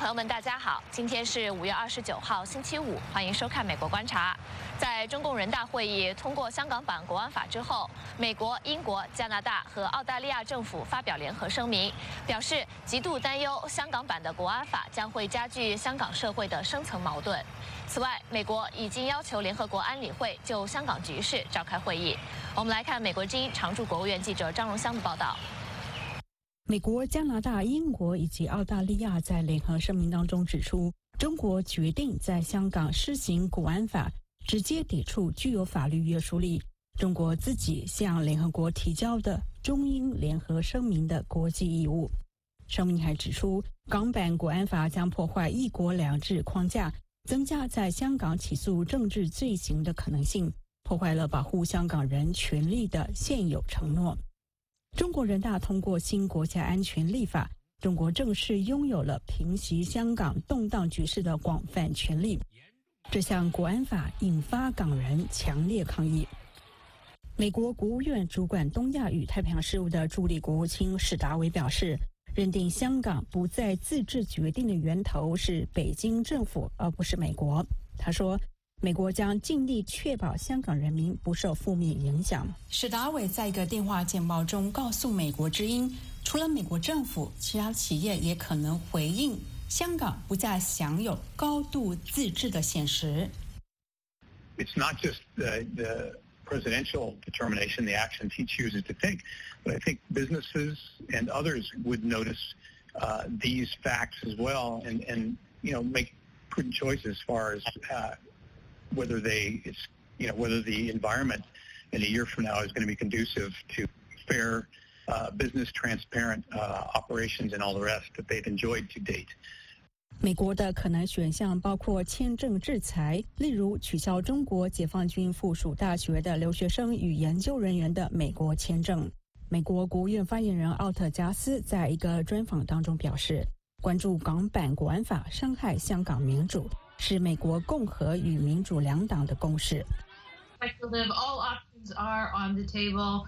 朋友们，大家好，今天是5月29号，星期五，欢迎收看《美国观察》。在中共人大会议通过香港版国安法之后，美国、英国、加拿大和澳大利亚政府发表联合声明，表示极度担忧香港版的国安法将会加剧香港社会的深层矛盾。此外，美国已经要求联合国安理会就香港局势召开会议。我们来看美国之音常驻国务院记者张荣香的报道。 美国、加拿大、英国以及澳大利亚在联合声明当中指出，中国决定在香港施行国安法，直接抵触具有法律约束力中国自己向联合国提交的中英联合声明的国际义务。声明还指出，港版国安法将破坏一国两制框架，增加在香港起诉政治罪行的可能性，破坏了保护香港人权利的现有承诺。中国人大通过新国家安全立法，中国正式拥有了平息香港动荡局势的广泛权利。这项国安法引发港人强烈抗议。美国国务院主管东亚与太平洋事务的助理国务卿史达维表示，认定香港不再自治决定的源头是北京政府，而不是美国。他说，美国将尽力确保香港人民不受负面影响。史达伟在一个电话简报中告诉美国之音，除了美国政府，其他企业也可能回应香港不再享有高度自治的现实。 It's not just the presidential determination, the actions he chooses to take, but I think businesses and others would notice these facts as well and make prudent choices as far as whether the environment in a year from now is going to be conducive to fair business, transparent operations and all the rest that they've enjoyed to date. 美国的可能选项包括签证制裁，例如取消中国解放军附属大学的留学生与研究人员的美国签证。美国国务院发言人奥特加斯在一个专访当中表示，关注港版国安法伤害香港民主，是美国共和与民主两党的共识。 All options are on the table.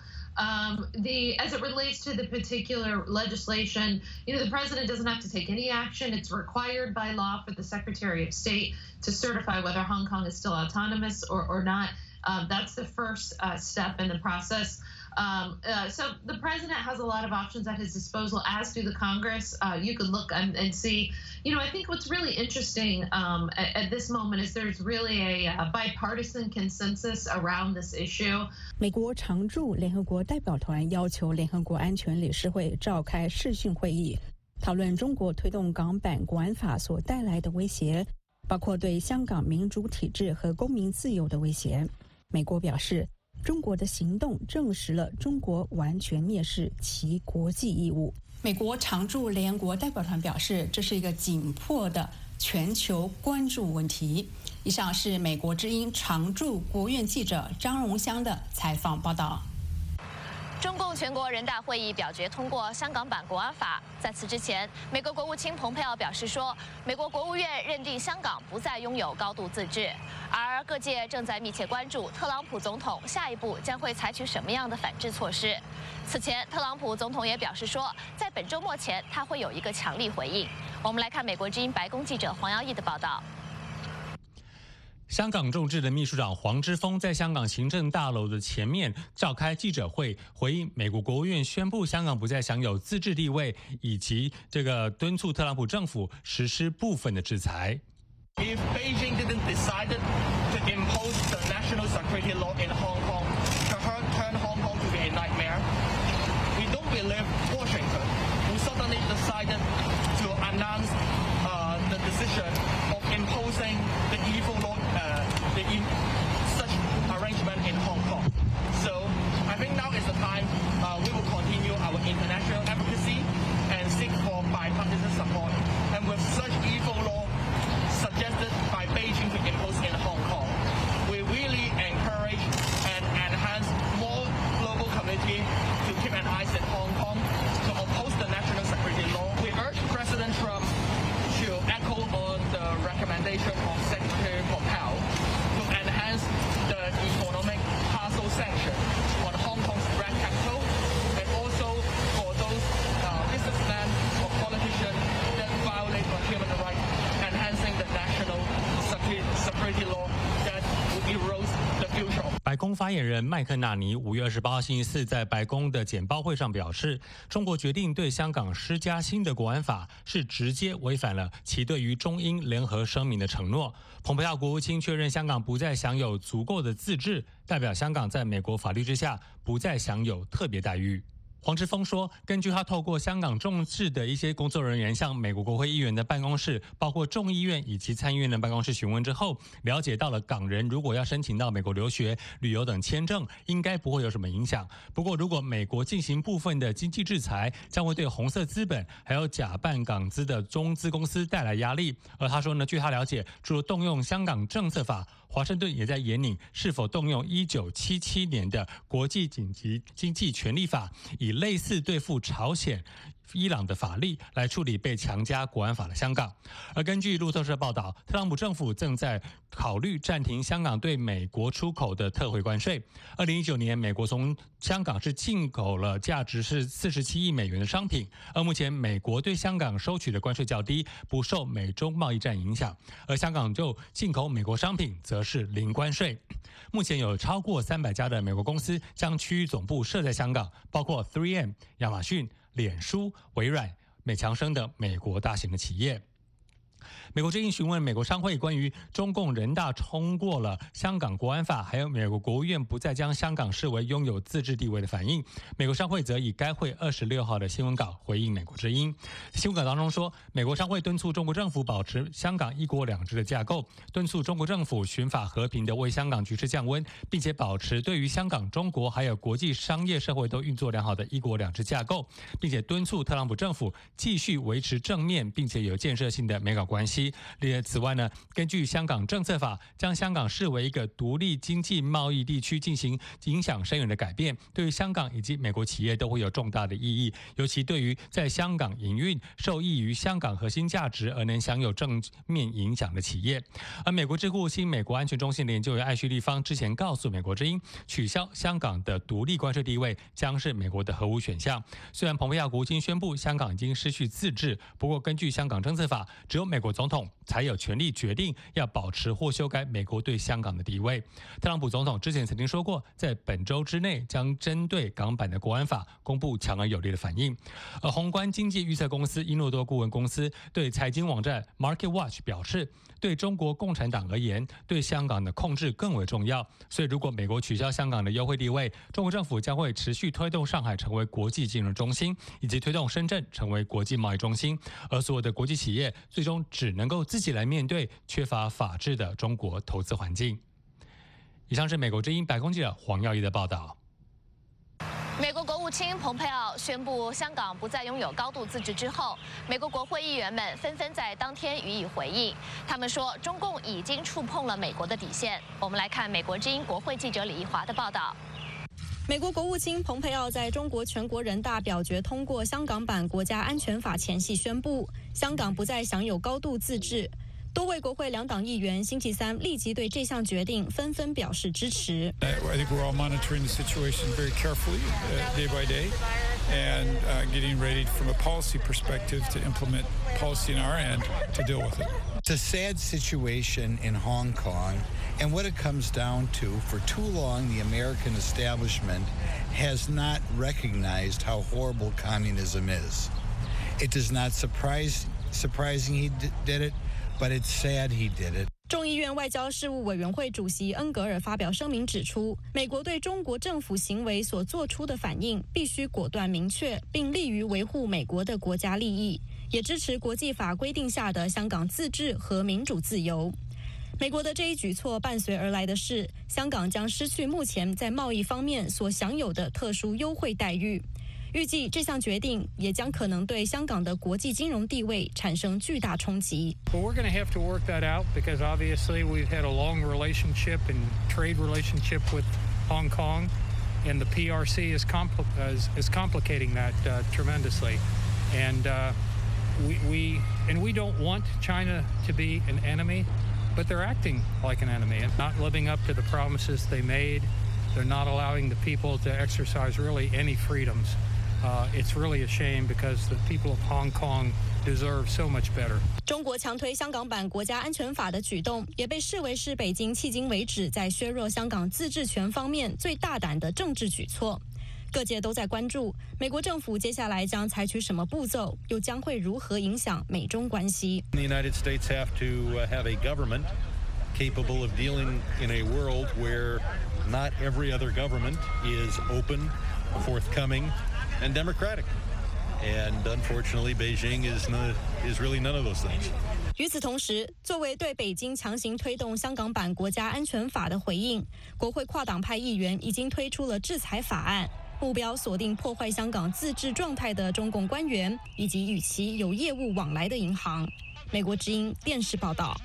As it relates to the particular legislation, the president doesn't have to take any action. It's required by law for the Secretary of State to certify whether Hong Kong is still autonomous or not. That's the first step in the process. So the president has a lot of options at his disposal, as do the Congress. You could look and see. I think what's really interesting at this moment is there's really a bipartisan consensus around this issue. 美国常驻联合国代表团要求联合国安全理事会召开视讯会议，讨论中国推动港版国安法所带来的威胁，包括对香港民主体制和公民自由的威胁。美国表示，中国的行动证实了中国完全蔑视其国际义务。美国常驻联合国代表团表示，这是一个紧迫的全球关注问题。以上是美国之音常驻国务院记者张荣香的采访报道。 中共全国人大会议表决通过香港版国安法。在此之前，美国国务卿蓬佩奥表示说，美国国务院认定香港不再拥有高度自治，而各界正在密切关注特朗普总统下一步将会采取什么样的反制措施。此前，特朗普总统也表示说，在本周末前他会有一个强力回应。我们来看美国之音白宫记者黄耀义的报道。 香港众志的秘书长黄之锋在香港行政大楼的前面召开记者会，回应美国国务院宣布香港不再享有自治地位，以及敦促特朗普政府实施部分的制裁。 If Beijing didn't decide to impose the national security law in Hong Kong, to turn Hong Kong to be a nightmare, we don't believe Washington will suddenly decide to announce the decision of imposing the evil law, such arrangement in Hong Kong. So I think now is the time we will continue our international advocacy and seek for bipartisan support. And with such evil law suggested by Beijing to impose in Hong Kong, we really encourage and enhance more global community to keep an eye on Hong Kong to oppose the national security law. We urge President Trump to echo on the recommendation of 白宫发言人麦克纳尼5月28号星期四在白宫的简报会上表示，中国决定对香港施加新的国安法，是直接违反了其对于中英联合声明的承诺。蓬佩奥国务卿确认香港不再享有足够的自治，代表香港在美国法律之下不再享有特别待遇。黄之锋说，根据他透过香港众志的一些工作人员向美国国会议员的办公室，包括众议院以及参议院的办公室询问之后，了解到了港人如果要申请到美国留学、旅游等签证，应该不会有什么影响。不过，如果美国进行部分的经济制裁，将会对红色资本还有假扮港资的中资公司带来压力。而他说呢，据他了解，除了动用香港政策法，华盛顿也在研拟是否动用1977年的国际紧急经济权利法，以类似对付朝鲜、伊朗的法律来处理被强加国安法的香港。而根据路透社报道，特朗普政府正在考虑暂停香港对美国出口的特惠关税。2019年，美国从香港是进口了价值是47亿美元的商品，而目前美国对香港收取的关税较低，不受美中贸易战影响，而香港就进口美国商品则是零关税。目前有超过300家的美国公司将区域总部设在香港，包括 3M、亚马逊、脸书、微软、美强生等美国大型的企业。美国最近询问美国商会关于中共人大通过了香港国安法，还有美国国务院不再将香港视为拥有自治地位的反应。美国商会则以该会26号的新闻稿回应美国之音。新闻稿当中说，美国商会敦促中国政府保持香港一国两制的架构，敦促中国政府循法和平的为香港局势降温，并且保持对于香港、中国还有国际商业社会都运作良好的一国两制架构，并且敦促特朗普政府继续维持正面并且有建设性的美港关系。此外呢，根据香港政策法，将香港视为一个独立经济贸易地区进行影响深远的改变，对于香港以及美国企业都会有重大的意义，尤其对于在香港营运、受益于香港核心价值而能享有正面影响的企业。而美国智库新美国安全中心的研究员艾旭立方之前告诉美国之音，取消香港的独立关税地位将是美国的核武选项。虽然蓬佩奥国务卿宣布香港已经失去自治，不过根据香港政策法，只有美国总统才有权利决定要保持或修改美国对香港的地位。特朗普总统之前曾经说过，在本周之内将针对港版的国安法公布强而有力的反应。而宏观经济预测公司英诺多顾问公司对财经网站 Market Watch 表示，对中国共产党而言，对香港的控制更为重要。所以如果美国取消香港的优惠地位，中国政府将会持续推动上海成为国际金融中心，以及推动深圳成为国际贸易中心，而所有的国际企业最终只能够自己来面对缺乏法治的中国投资环境。以上是美国之音白宫记者黄耀义的报道。 美国国务卿蓬佩奥宣布香港不再拥有高度自治之后，美国国会议员们纷纷在当天予以回应。他们说，中共已经触碰了美国的底线。我们来看美国之音国会记者李义华的报道。 美国国务卿蓬佩奥在中国全国人大表决通过香港版国家安全法前夕宣布，香港不再享有高度自治。多位国会两党议员星期三立即对这项决定纷纷表示支持。 I think we're all monitoring the situation very carefully, day by day, and getting ready from a policy perspective to implement policy on our end to deal with it. It's a sad situation in Hong Kong, and what it comes down to, for too long, the American establishment has not recognized how horrible communism is. It is not surprising he did it, but it's sad he did it. 众议院外交事务委员会主席恩格尔发表声明指出，美国对中国政府行为所做出的反应必须果断明确，并利于维护美国的国家利益，也支持国际法规定下的香港自治和民主自由。美国的这一举措伴随而来的是，香港将失去目前在贸易方面所享有的特殊优惠待遇。预计这项决定也将可能对香港的国际金融地位产生巨大冲击。 Well, we're going to have to work that out because obviously we've had a long relationship and trade relationship with Hong Kong, and the PRC is complicating that tremendously. And we don't want China to be an enemy, but they're acting like an enemy and not living up to the promises they made. They're not allowing the people to exercise really any freedoms. It's really a shame because the people of Hong Kong deserve so much better. 中国强推香港版国家安全法的举动，也被视为是北京迄今为止在削弱香港自治权方面最大胆的政治举措。各界都在关注美国政府接下来将采取什么步骤，又将会如何影响美中关系。 The United States have to have a government capable of dealing in a world where not every other government is open, forthcoming, and democratic. And unfortunately, Beijing is really none of those things. 与此同时，作为对北京强行推动香港版国家安全法的回应，国会跨党派议员已经推出了制裁法案，目标锁定破坏香港自治状态的中共官员以及与其有业务往来的银行。美国之音电视报道。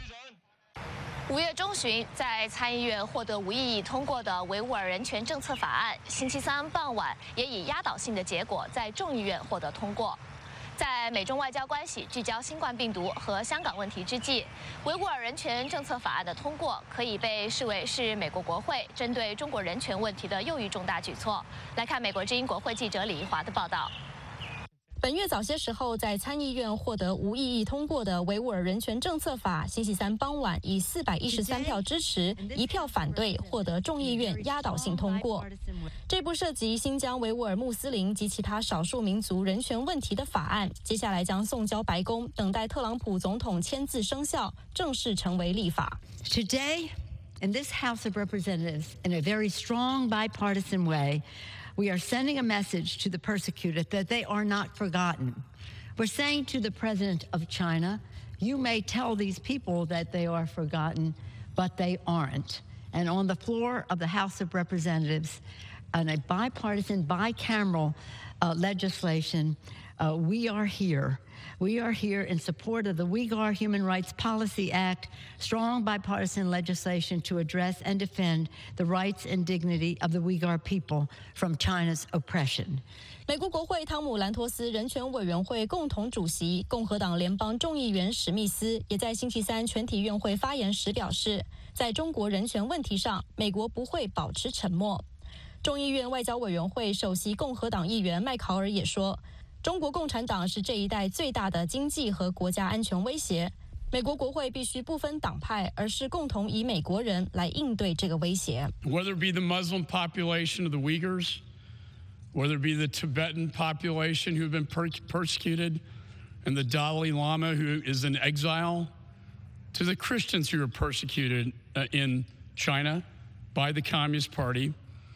5月中旬，在参议院获得无异议通过的维吾尔人权政策法案，星期三傍晚也以压倒性的结果在众议院获得通过。在美中外交关系聚焦新冠病毒和香港问题之际，维吾尔人权政策法案的通过可以被视为是美国国会针对中国人权问题的又一重大举措。来看美国之音国会记者李怡华的报道。 本月早些时候，在参议院获得无异议通过的维吾尔人权政策法，星期三傍晚以413票支持、1票反对，获得众议院压倒性通过。这部涉及新疆维吾尔穆斯林及其他少数民族人权问题的法案，接下来将送交白宫，等待特朗普总统签字生效，正式成为立法。 Today, in this House of Representatives, in a very strong bipartisan way, we are sending a message to the persecuted that they are not forgotten. We're saying to the president of China, you may tell these people that they are forgotten, but they aren't. And on the floor of the House of Representatives, on a bipartisan, bicameral legislation, we are here. We are here in support of the Uyghur Human Rights Policy Act, strong bipartisan legislation to address and defend the rights and dignity of the Uyghur people from China's oppression. 美国国会汤姆兰托斯人权委员会共同主席、共和党联邦众议员史密斯也在星期三全体院会发言时表示，在中国人权问题上，美国不会保持沉默。众议院外交委员会首席共和党议员麦考尔也说，中国共产党是这一代最大的经济和国家安全威胁。美国国会必须不分党派，而是共同以美国人来应对这个威胁。 Whether it be the Muslim population of the Uyghurs, whether it be the Tibetan population who have been persecuted, and the Dalai Lama who is in exile, to the Christians who are persecuted in China by the Communist Party,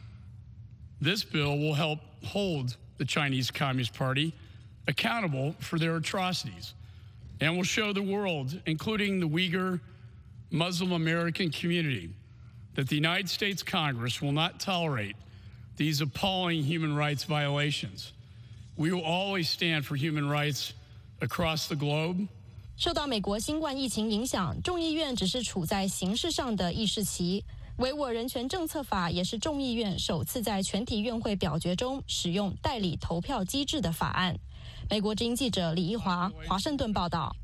this bill will help hold the Chinese Communist Party accountable for their atrocities and will show the world, including the Uyghur Muslim American community, that the United States Congress will not tolerate these appalling human rights violations. We will always stand for human rights across the globe. 受到美国新冠疫情影响，众议院只是处在形式上的议事期。维吾尔人权政策法也是众议院首次在全体院会表决中使用代理投票机制的法案。美国之音记者李怡华，华盛顿报道。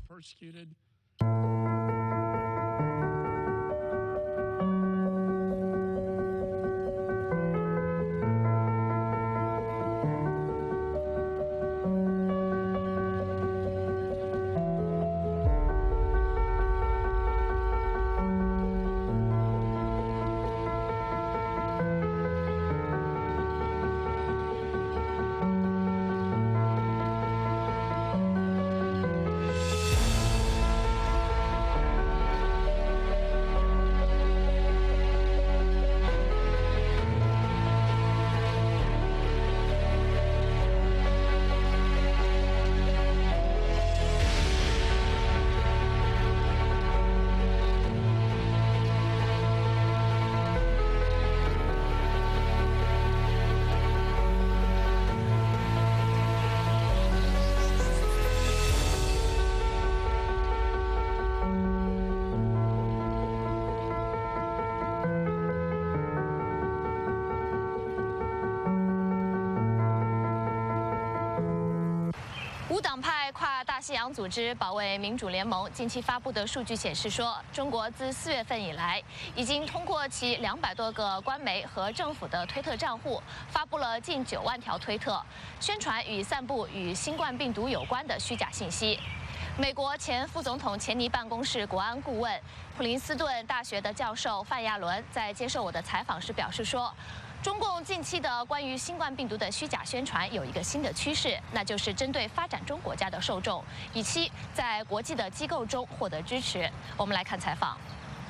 西洋组织保卫民主联盟近期发布的数据显示说，中国自4月份以来，已经通过其200多个官媒和政府的推特账户，发布了近9万条推特，宣传与散布与新冠病毒有关的虚假信息。美国前副总统钱尼办公室国安顾问、普林斯顿大学的教授范亚伦在接受我的采访时表示说，中共近期的关于新冠病毒的虚假宣传有一个新的趋势，那就是针对发展中国家的受众，以期在国际的机构中获得支持。我们来看采访。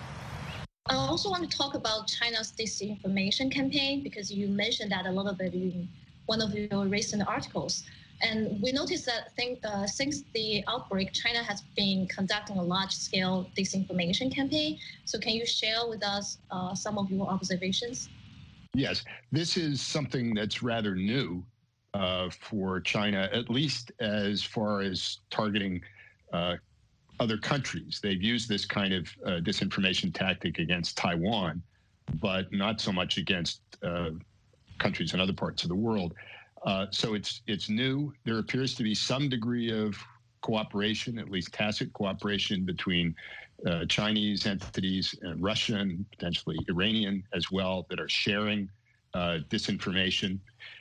I also want to talk about China's disinformation campaign because you mentioned that a little bit in one of your recent articles. And we noticed that since the outbreak, China has been conducting a large-scale disinformation campaign. So can you share with us some of your observations? Yes, this is something that's rather new for China, at least as far as targeting other countries. They've used this kind of disinformation tactic against Taiwan, but not so much against countries in other parts of the world. So it's new. There appears to be some degree of cooperation, at least tacit cooperation, between Chinese entities and Russian, potentially Iranian as well, that are sharing disinformation.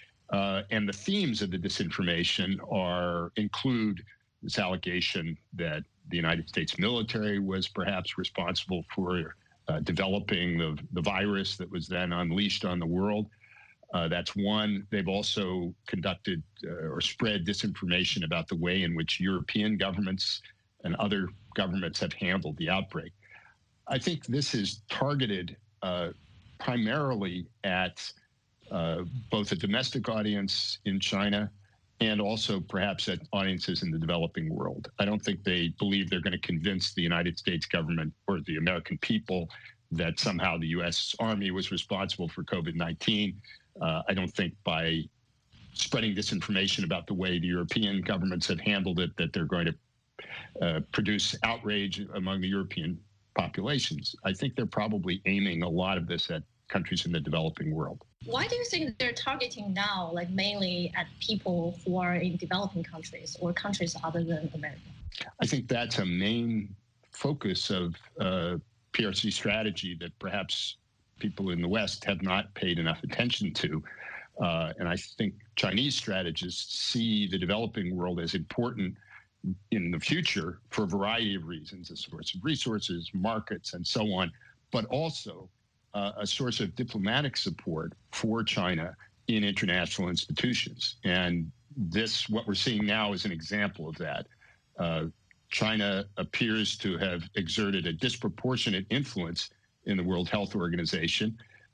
And the themes of the disinformation include this allegation that the United States military was perhaps responsible for developing the virus that was then unleashed on the world. That's one. They've also conducted or spread disinformation about the way in which European governments and other governments have handled the outbreak. I think this is targeted primarily at both a domestic audience in China and also perhaps at audiences in the developing world. I don't think they believe they're going to convince the United States government or the American people that somehow the U.S. Army was responsible for COVID-19. I don't think by spreading disinformation about the way the European governments have handled it that they're going to produce outrage among the European populations. I think they're probably aiming a lot of this at countries in the developing world. Why do you think they're targeting now, like mainly at people who are in developing countries or countries other than America? I think that's a main focus of PRC strategy that perhaps people in the West have not paid enough attention to. And I think Chinese strategists see the developing world as important in the future for a variety of reasons, a source of resources, markets, and so on, but also a source of diplomatic support for China in international institutions. And what we're seeing now is an example of that. China appears to have exerted a disproportionate influence in the World Health Organization.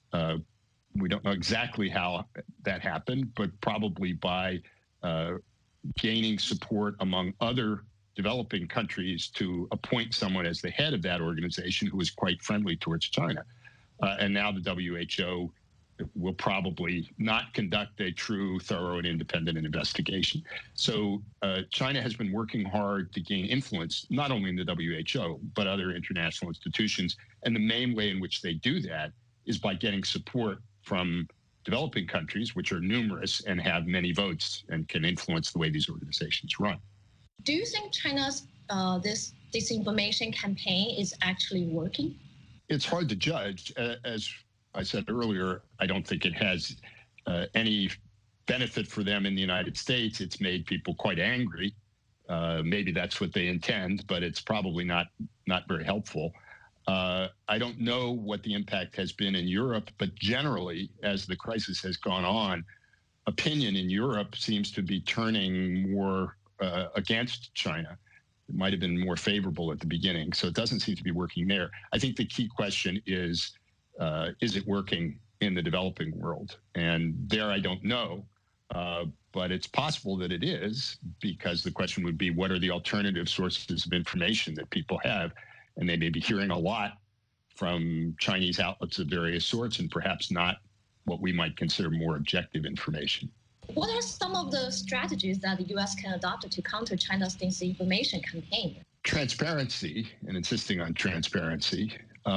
We don't know exactly how that happened, but probably by gaining support among other developing countries to appoint someone as the head of that organization who is quite friendly towards China. And now the WHO will probably not conduct a true, thorough, and independent investigation. So China has been working hard to gain influence, not only in the WHO, but other international institutions. And the main way in which they do that is by getting support from developing countries, which are numerous and have many votes and can influence the way these organizations run. Do you think China's this disinformation campaign is actually working? It's hard to judge. As I said earlier, I don't think it has any benefit for them in the United States. It's made people quite angry. Maybe that's what they intend, but it's probably not very helpful. I don't know what the impact has been in Europe, but generally, as the crisis has gone on, opinion in Europe seems to be turning more against China. It might have been more favorable at the beginning, so it doesn't seem to be working there. I think the key question is it working in the developing world? And there I don't know, but it's possible that it is, because the question would be, what are the alternative sources of information that people have? And they may be hearing a lot from Chinese outlets of various sorts and perhaps not what we might consider more objective information. What are some of the strategies that the U.S. can adopt to counter China's disinformation campaign? Transparency, and insisting on transparency,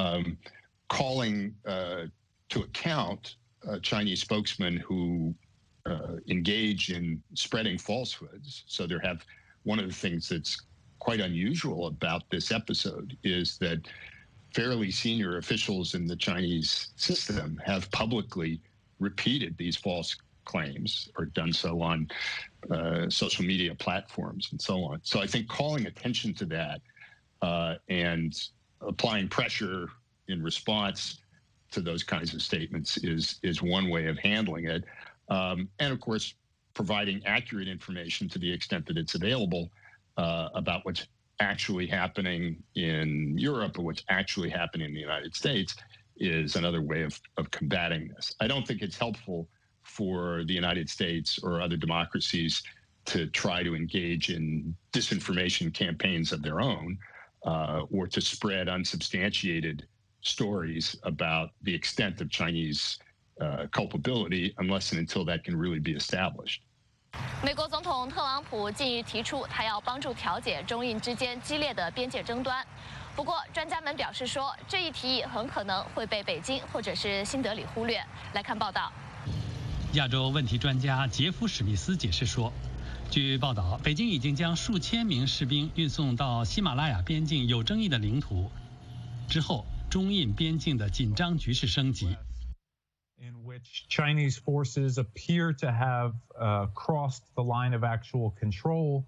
calling to account Chinese spokesmen who engage in spreading falsehoods. So there have one of the things that's quite unusual about this episode is that fairly senior officials in the Chinese system have publicly repeated these false claims or done so on social media platforms and so on. So I think calling attention to that and applying pressure in response to those kinds of statements is one way of handling it. And of course, providing accurate information to the extent that it's available about what's actually happening in Europe or what's actually happening in the United States is another way of combating this. I don't think it's helpful for the United States or other democracies to try to engage in disinformation campaigns of their own or to spread unsubstantiated stories about the extent of Chinese culpability unless and until that can really be established. 美国总统特朗普近日提出，他要帮助调解中印之间激烈的边界争端。不过，专家们表示说，这一提议很可能会被北京或者是新德里忽略。来看报道。 亚洲问题专家杰夫·史密斯解释说，据报道，北京已经将数千名士兵运送到喜马拉雅边境有争议的领土，之后中印边境的紧张局势升级。 in which Chinese forces appear to have crossed the line of actual control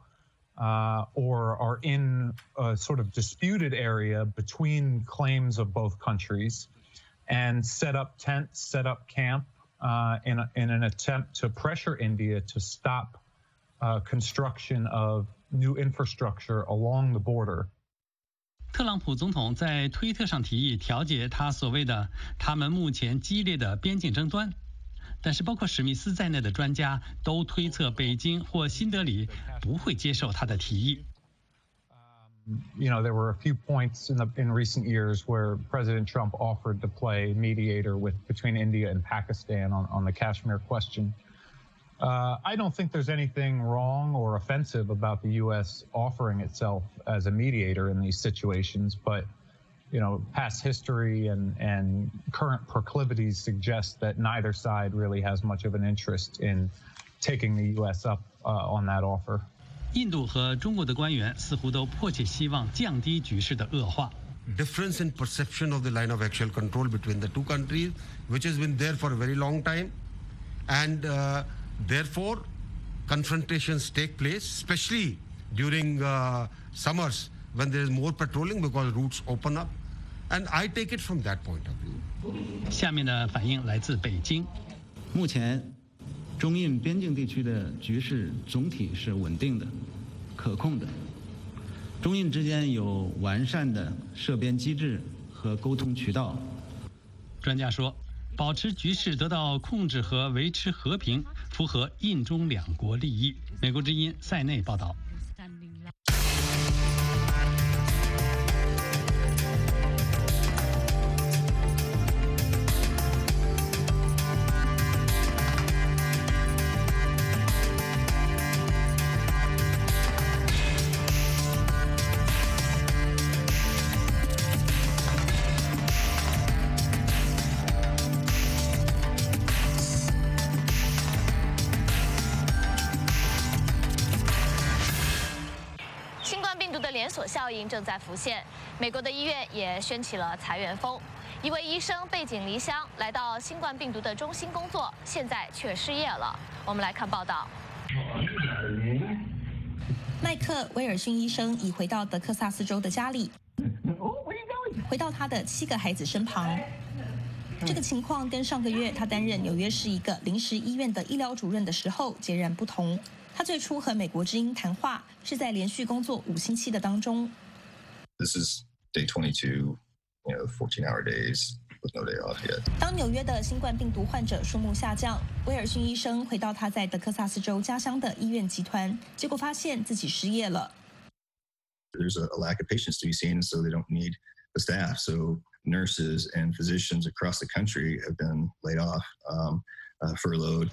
or are in a sort of disputed area between claims of both countries and set up tents, set up camp in an attempt to pressure India to stop construction of new infrastructure along the border. 特朗普总统在推特上提议调解他所谓的他们目前激烈的边境争端，但是包括史密斯在内的专家都推测北京或新德里不会接受他的提议。 You know, there were a few points in recent years where President Trump offered to play mediator between India and Pakistan on the Kashmir question. I don't think there's anything wrong or offensive about the U.S. offering itself as a mediator in these situations, but you know, past history and current proclivities suggest that neither side really has much of an interest in taking the U.S. up on that offer. 印度和中国的官员似乎都迫切希望降低局势的恶化。 Difference in perception of the line of actual control between the two countries, which has been there for a very long time, and therefore, confrontations take place, especially during summers when there is more patrolling because routes open up. And I take it from that point of view. 下面的反应来自北京。 目前，中印边境地区的局势总体是稳定的、可控的。中印之间有完善的涉边机制和沟通渠道。 专家说，保持局势得到控制和维持和平，符合印中两国利益。美国之音塞内报道。 连锁效应正在浮现，美国的医院也掀起了裁员风。一位医生背井离乡来到新冠病毒的中心工作，现在却失业了。我们来看报道。 麦克·威尔逊医生已回到德克萨斯州的家里，回到他的7个孩子身旁。这个情况跟上个月他担任纽约市一个临时医院的医疗主任的时候截然不同。他最初和美国之音谈话是在连续工作5星期的当中。 This is day 22, 14-hour days with no day off yet. 当纽约的新冠病毒患者数目下降，威尔逊医生回到他在德克萨斯州家乡的医院集团，结果发现自己失业了。 There's a lack of patients to be seen, so they don't need the staff. So nurses and physicians across the country have been laid off, furloughed.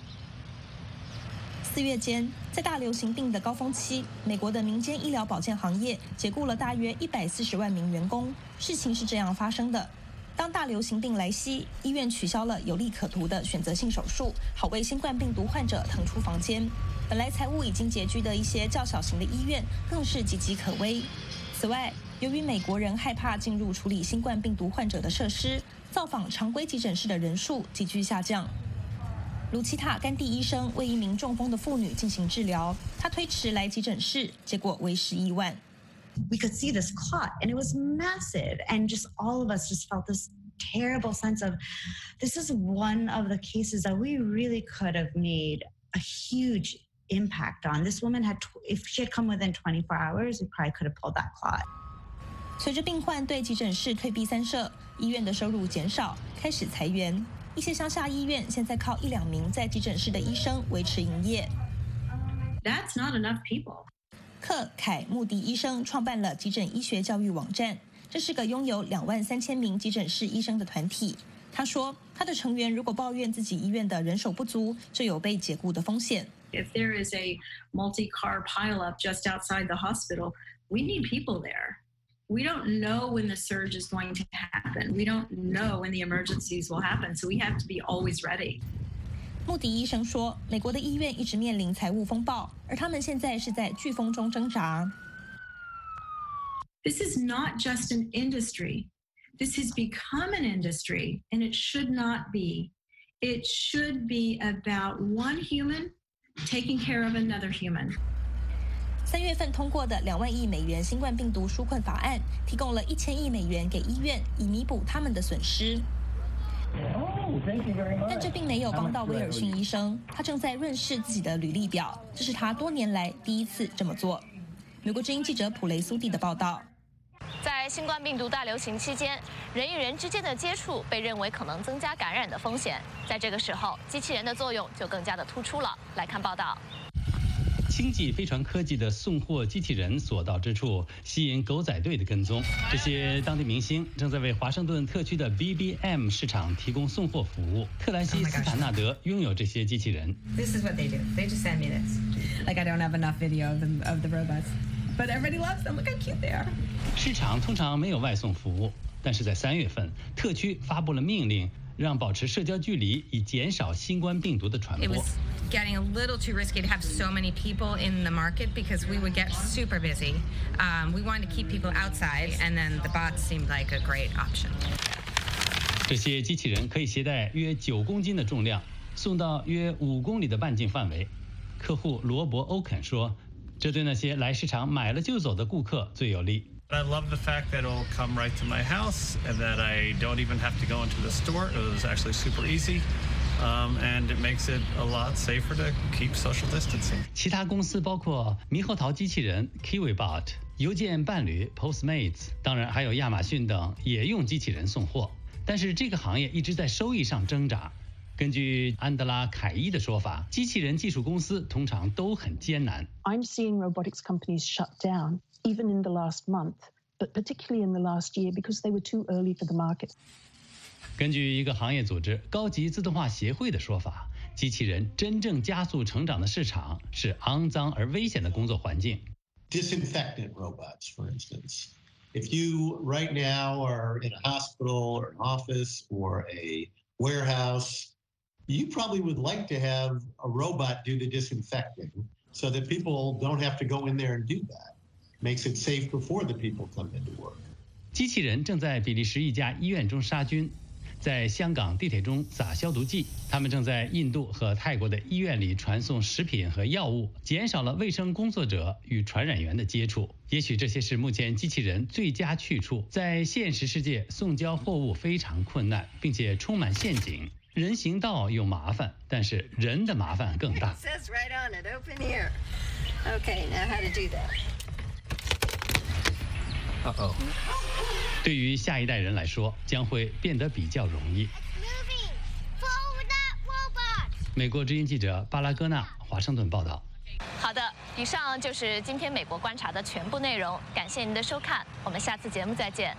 4月间，在大流行病的高峰期，美国的民间医疗保健行业解雇了大约140万名员工。事情是这样发生的：当大流行病来袭，医院取消了有利可图的选择性手术，好为新冠病毒患者腾出房间。 本来财务已经拮据的一些较小型的医院更是岌岌可危。此外，由于美国人害怕进入处理新冠病毒患者的设施，造访常规急诊室的人数急剧下降。卢奇塔·甘地医生为一名中风的妇女进行治疗，他推迟来急诊室，结果为时已晚。 We could see this clot, and it was massive, and just all of us just felt this terrible sense of this is one of the cases that we really could have made a huge impact on. This woman had, if she had come within 24 hours, we probably could have pulled that clot. 随着病患对急诊室退避三舍，医院的收入减少，开始裁员。一些乡下医院现在靠1-2名在急诊室的医生维持营业。 That's not enough people. 克凯穆迪医生创办了急诊医学教育网站，这是个拥有23000名急诊室医生的团体。他说，他的成员如果抱怨自己医院的人手不足，就有被解雇的风险。 If there is a multi-car pileup just outside the hospital, we need people there. We don't know when the surge is going to happen. We don't know when the emergencies will happen, so we have to be always ready. 穆迪医生说，美国的医院一直面临财务风暴，而他们现在是在飓风中挣扎。 This is not just an industry. This has become an industry, and it should not be. It should be about one human taking care of another human. 3月份通过的2万亿美元新冠病毒纾困法案，提供了1000亿美元给医院，以弥补他们的损失。但这并没有帮到威尔逊医生，他正在润饰自己的履历表，这是他多年来第一次这么做。美国之音记者普雷苏蒂的报道。 在新冠病毒大流行期间，人与人之间的接触被认为可能增加感染的风险。在这个时候，机器人的作用就更加的突出了。来看报道。 星际飞船科技的送货机器人所到之处，吸引狗仔队的跟踪。这些当地明星正在为华盛顿特区的 BBM 市场提供送货服务。特兰西斯坦纳德拥有这些机器人。 This is what they do. They just send me this. Like I don't have enough video of the robots, but everybody loves them. Look how cute they are. 市场通常没有外送服务，但是在3月份，特区发布了命令，让保持社交距离，以减少新冠病毒的传播。 Getting a little too risky to have so many people in the market because we would get super busy. We wanted to keep people outside, and then the bots seemed like a great option. 这些机器人可以携带约9公斤的重量，送到约5公里的半径范围。客户罗伯·欧肯说，这对那些来市场买了就走的顾客最有利。 I love the fact that it'll come right to my house and that I don't even have to go into the store. It was actually super easy. And it makes it a lot safer to keep social distancing. 其他公司包括猕猴桃机器人 KiwiBot、邮件伴侣 Postmates， 当然还有亚马逊等也用机器人送货。但是这个行业一直在收益上挣扎。根据安德拉·凯伊的说法，机器人技术公司通常都很艰难。 I'm seeing robotics companies shut down, even in the last month, but particularly in the last year because they were too early for the market. 根据一个行业组织高级自动化协会的说法，机器人真正加速成长的市场是肮脏而危险的工作环境。 Disinfectant robots, for instance. If you right now are in a hospital or an office or a warehouse, you probably would like to have a robot do the disinfecting so that people don't have to go in there and do that. Makes it safe before the people come into work. 机器人正在比利时一家医院中杀菌，在香港地铁中撒消毒剂，他们正在印度和泰国的医院里传送食品和药物，减少了卫生工作者与传染源的接触。也许这些是目前机器人最佳去处。在现实世界，送交货物非常困难，并且充满陷阱。人行道又麻烦，但是人的麻烦更大。 Says right on it, open here. Okay, now how to do that? Uh-oh. 对于下一代人来说，将会变得比较容易。美国之音记者巴拉戈纳，华盛顿报道。 好的，以上就是今天美国观察的全部内容，感谢您的收看，我们下次节目再见。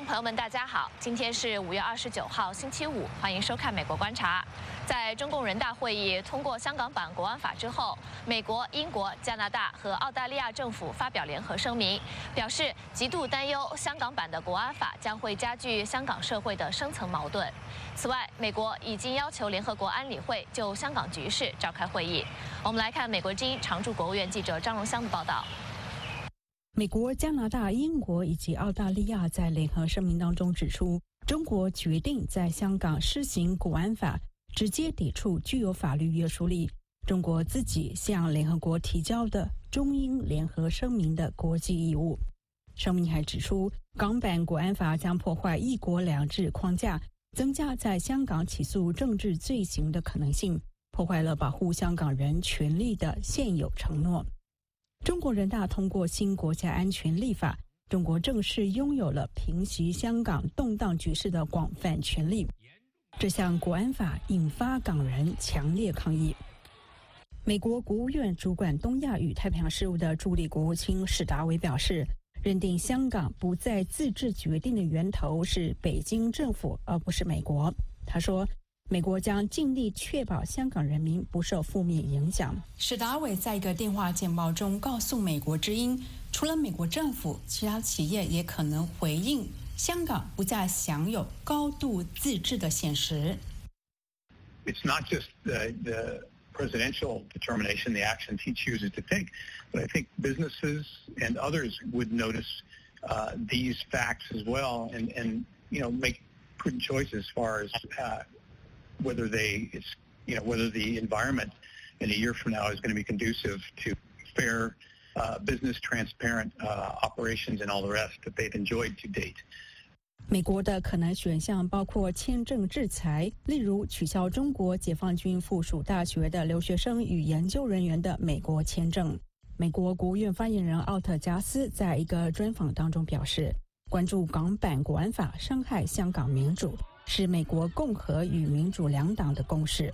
朋友们，大家好，今天是5月29号，星期五，欢迎收看《美国观察》。在中共人大会议通过香港版国安法之后，美国、英国、加拿大和澳大利亚政府发表联合声明，表示极度担忧香港版的国安法将会加剧香港社会的深层矛盾。此外，美国已经要求联合国安理会就香港局势召开会议。我们来看美国之音常驻国务院记者张荣香的报道。 美国、加拿大、英国以及澳大利亚在联合声明当中指出，中国决定在香港施行国安法，直接抵触具有法律约束力中国自己向联合国提交的中英联合声明的国际义务。声明还指出，港版国安法将破坏一国两制框架，增加在香港起诉政治罪行的可能性，破坏了保护香港人权利的现有承诺。中国人大通过新国家安全立法，中国正式拥有了平息香港动荡局势的广泛权利。这项国安法引发港人强烈抗议。美国国务院主管东亚与太平洋事务的助理国务卿史达维表示，认定香港不再自治决定的源头是北京政府，而不是美国。他说，美国将尽力确保香港人民不受负面影响。史达伟在一个电话简报中告诉美国之音，除了美国政府，其他企业也可能回应香港不再享有高度自治的现实。 It's not just the presidential determination, the actions he chooses to take, but I think businesses and others would notice these facts as well, and make prudent choices as far as whether the environment in a year from now is going to be conducive to fair business, transparent operations and all the rest that they've enjoyed to date. 美国的可能选项包括签证制裁，例如取消中国解放军附属大学的留学生与研究人员的美国签证。美国国务院发言人奥特加斯在一个专访当中表示，关注港版国安法伤害香港民主是美国共和与民主两党的共识。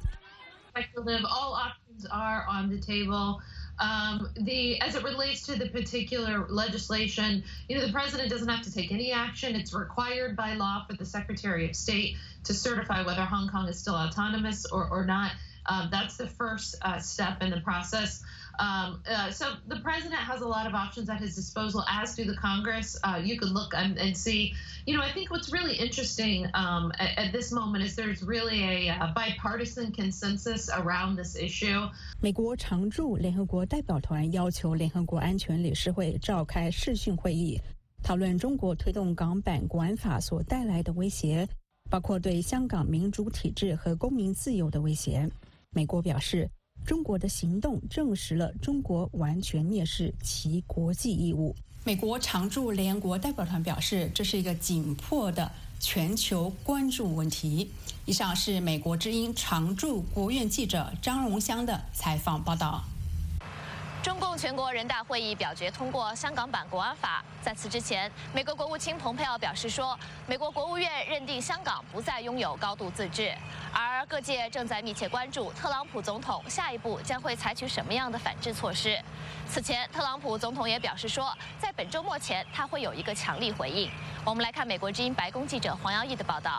All options are on the table. As it relates to the particular legislation, the president doesn't have to take any action. It's required by law for the Secretary of State to certify whether Hong Kong is still autonomous or not. That's the first step in the process. So the president has a lot of options at his disposal, as do the Congress. You could look and see. I think what's really interesting at this moment is there's really a bipartisan consensus around this issue. 美国常驻联合国代表团要求联合国安全理事会召开视讯会议，讨论中国推动港版国安法所带来的威胁，包括对香港民主体制和公民自由的威胁。美国表示，中国的行动证实了中国完全蔑视其国际义务。美国常驻联合国代表团表示，这是一个紧迫的全球关注问题。以上是美国之音常驻国务院记者张荣香的采访报道。 中共全国人大会议表决通过香港版国安法。在此之前，美国国务卿蓬佩奥表示说，美国国务院认定香港不再拥有高度自治，而各界正在密切关注特朗普总统下一步将会采取什么样的反制措施。此前，特朗普总统也表示说，在本周末前他会有一个强力回应。我们来看美国之音白宫记者黄耀义的报道。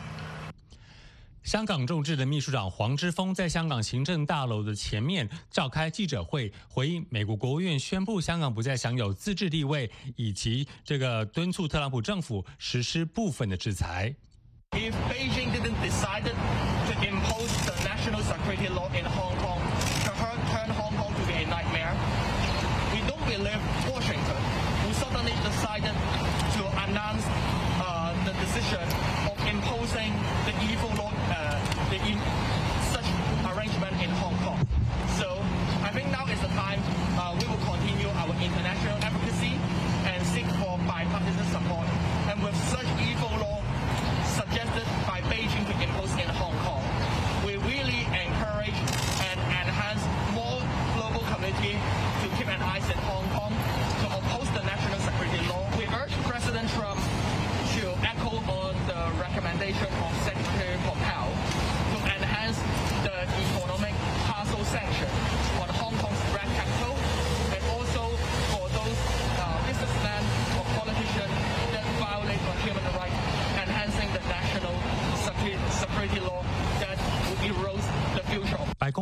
香港众志的秘书长黄之锋在香港行政大楼的前面召开记者会，回应美国国务院宣布香港不再享有自治地位，以及敦促特朗普政府实施部分的制裁。 If Beijing didn't decide to impose the national security law in Hong Kong, to turn Hong Kong to be a nightmare, we don't believe Washington, who suddenly decided to announce the decision of imposing the evil law, such arrangement in Hong Kong. So I think now is the time we will continue our international advocacy and seek for bipartisan support. And with such evil law suggested by Beijing to impose in Hong Kong, we really encourage and enhance more global community to keep an eye on Hong Kong to oppose the national security law. We urge President Trump to echo on the recommendation of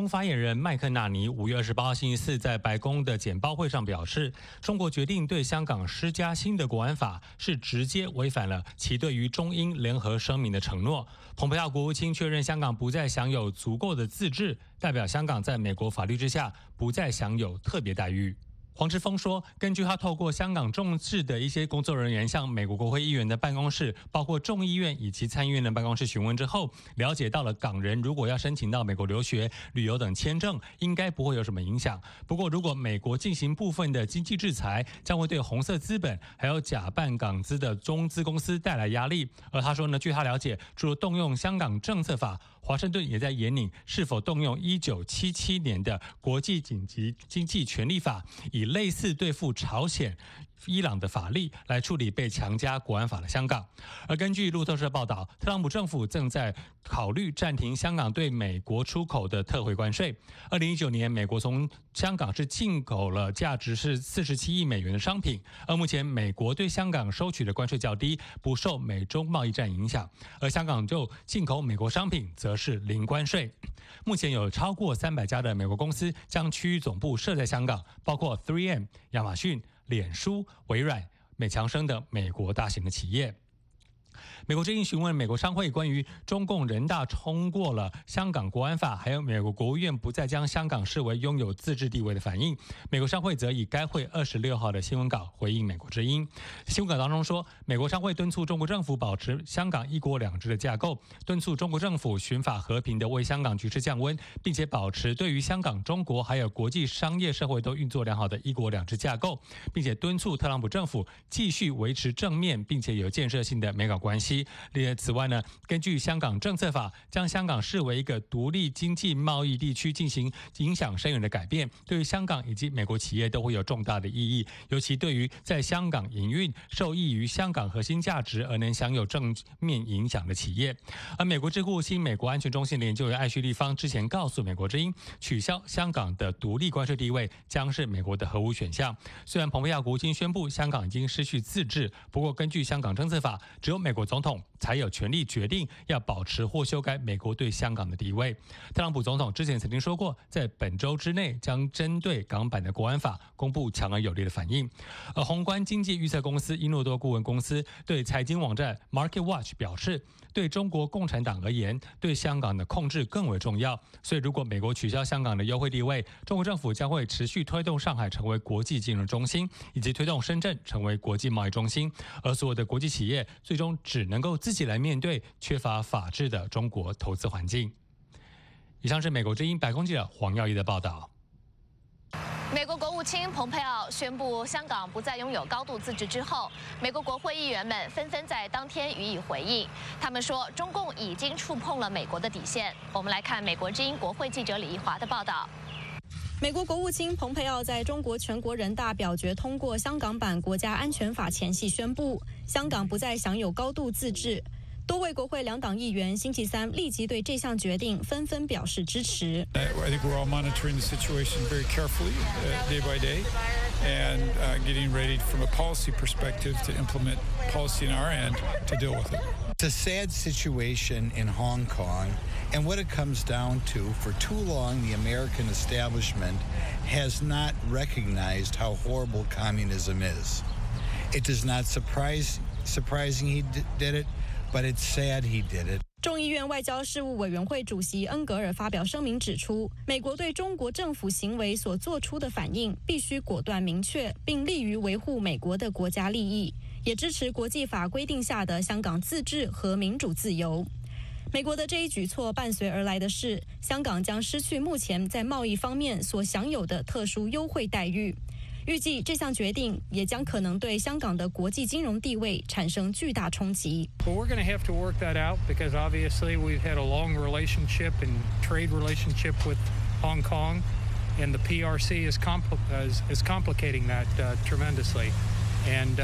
宫发言人麦克纳尼5月28号星期四在白宫的简报会上表示，中国决定对香港施加新的国安法，是直接违反了其对于中英联合声明的承诺。蓬佩奥国务卿确认香港不再享有足够的自治，代表香港在美国法律之下不再享有特别待遇。黄之锋说，根据他透过香港众志的一些工作人员向美国国会议员的办公室，包括众议院以及参议院的办公室询问之后，了解到了港人如果要申请到美国留学、旅游等签证，应该不会有什么影响。不过，如果美国进行部分的经济制裁，将会对红色资本还有假扮港资的中资公司带来压力。而他说呢，据他了解，除了动用香港政策法，华盛顿也在研拟是否动用1977年的国际紧急经济权利法，以类似对付朝鲜、伊朗的法律来处理被强加国安法的香港。而根据路透社报道，特朗普政府正在考虑暂停香港对美国出口的特惠关税。2019年，美国从香港是进口了价值是47亿美元的商品，而目前美国对香港收取的关税较低，不受美中贸易战影响，而香港就进口美国商品则是零关税。目前有超过300家的美国公司将区域总部设在香港，包括 3M、亚马逊、脸书、微软、美强生等美国大型的企业。美国最近询问美国商会关于中共人大通过了香港国安法，还有美国国务院不再将香港视为拥有自治地位的反应。美国商会则以该会26号的新闻稿回应美国之音。新闻稿当中说，美国商会敦促中国政府保持香港一国两制的架构，敦促中国政府循法和平地为香港局势降温，并且保持对于香港、中国还有国际商业社会都运作良好的一国两制架构，并且敦促特朗普政府继续维持正面并且有建设性的美港关系。此外呢，根据香港政策法，将香港视为一个独立经济贸易地区进行影响深远的改变，对于香港以及美国企业都会有重大的意义，尤其对于在香港营运、受益于香港核心价值而能享有正面影响的企业。而美国智库新美国安全中心的研究员艾旭立方之前告诉美国之音，取消香港的独立关税地位将是美国的核武选项。虽然蓬佩奥国务卿宣布香港已经失去自治，不过根据香港政策法，只有美国总统才有权利决定要保持或修改美国对香港的地位。特朗普总统之前曾经说过，在本周之内将针对港版的国安法公布强而有力的反应。而宏观经济预测公司英诺多顾问公司对财经网站 MarketWatch 表示，对中国共产党而言，对香港的控制更为重要。所以如果美国取消香港的优惠地位，中国政府将会持续推动上海成为国际金融中心，以及推动深圳成为国际贸易中心，而所有的国际企业最终只能够自己来面对缺乏法治的中国投资环境。以上是美国之音白宫记者黄耀义的报道。 美国国务卿蓬佩奥宣布香港不再拥有高度自治之后，美国国会议员们纷纷在当天予以回应。他们说，中共已经触碰了美国的底线。我们来看美国之音国会记者李一华的报道。 美国国务卿蓬佩奥在中国全国人大表决通过香港版国家安全法前夕宣布，香港不再享有高度自治。多位国会两党议员星期三立即对这项决定纷纷表示支持。 I think we're all monitoring the situation very carefully, day by day, and getting ready from a policy perspective to implement policy on our end to deal with it. It's a sad situation in Hong Kong, and what it comes down to, for too long, the American establishment has not recognized how horrible communism is. It is not surprising he did it, but it's sad he did it. 众议院外交事务委员会主席恩格尔发表声明指出，美国对中国政府行为所做出的反应必须果断明确，并利于维护美国的国家利益，也支持国际法规定下的香港自治和民主自由。美国的这一举措伴随而来的是，香港将失去目前在贸易方面所享有的特殊优惠待遇。预计这项决定也将可能对香港的国际金融地位产生巨大冲击。 Well, we're going to have to work that out because obviously we've had a long relationship and trade relationship with Hong Kong, and the PRC is complicating that tremendously. And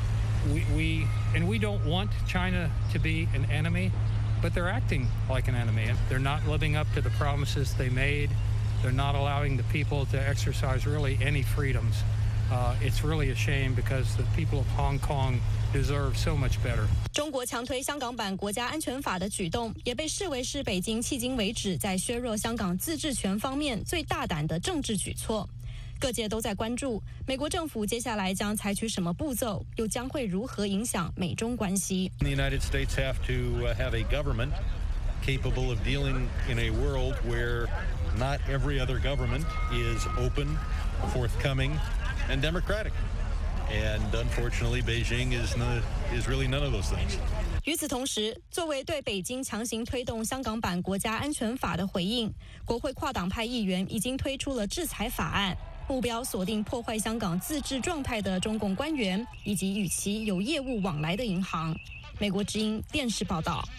we don't want China to be an enemy, but they're acting like an enemy. They're not living up to the promises they made. They're not allowing the people to exercise really any freedoms. It's really a shame because the people of Hong Kong deserve so much better. 中国强推香港版国家安全法的举动，也被视为是北京迄今为止在削弱香港自治权方面最大胆的政治举措。各界都在关注美国政府接下来将采取什么步骤，又将会如何影响美中关系。 The United States have to have a government capable of dealing in a world where not every other government is open, forthcoming, and democratic. And unfortunately, Beijing is really none of those things. 与此同时，作为对北京强行推动香港版国家安全法的回应，国会跨党派议员已经推出了制裁法案，目标锁定破坏香港自治状态的中共官员以及与其有业务往来的银行。美国之音电视报道。